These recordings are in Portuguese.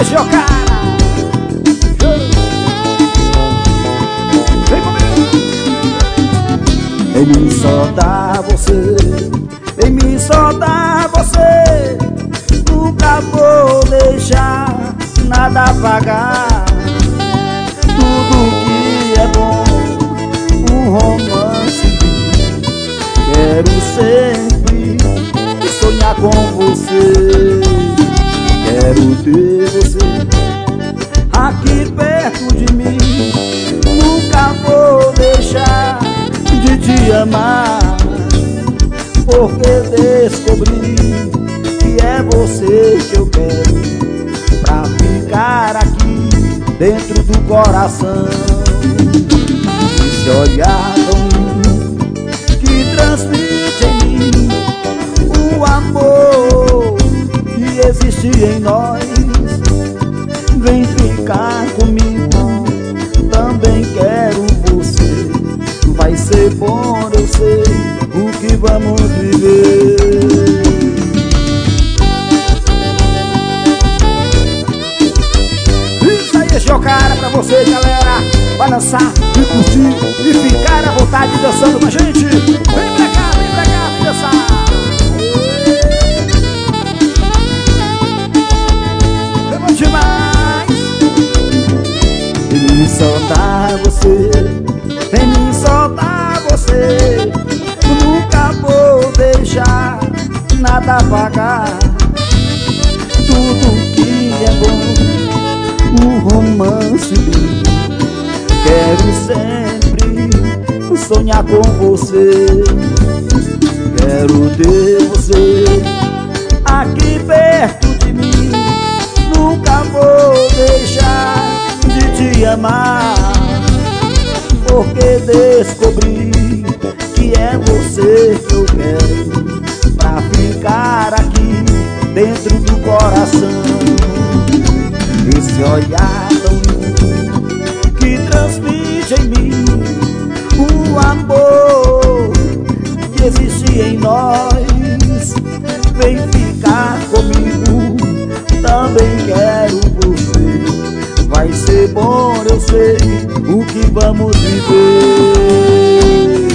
Esse é o cara. Vem comigo. Em mim só dá você, em mim só dá você. Nunca vou deixar nada apagar. Tudo que é bom, um romance. Quero sempre sonhar com você. Quero ter você aqui perto de mim. Nunca vou deixar de te amar, porque descobri que é você que eu quero pra ficar aqui dentro do coração. Esse olhar tão lindo que transmite em mim o amor que existe em nós. Vem ficar comigo, também quero você. Vai ser bom, eu sei o que vamos viver. Isso aí, esse é o cara pra vocês, galera. Vai dançar e curtir e ficar à vontade dançando com a gente. Vem pra cá, vem dançar. É bom demais. Em mim só dá você, em mim só dá você. Nunca vou deixar nada apagar. Tudo que é bom, um romance lindo. Quero sempre sonhar com você. Quero ter você aqui perto de mim. Nunca vou deixar de te amar, porque descobri que é você que eu quero pra ficar aqui dentro do coração. Esse olhar tão lindo que transmite em mim o amor que existe em nós. Vem ficar comigo, também quero você. Vai ser bom, eu sei o que vamos viver.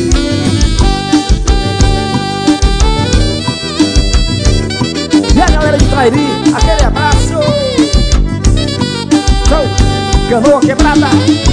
E a galera de Trairi, aquele abraço. Show, Canoa Quebrada.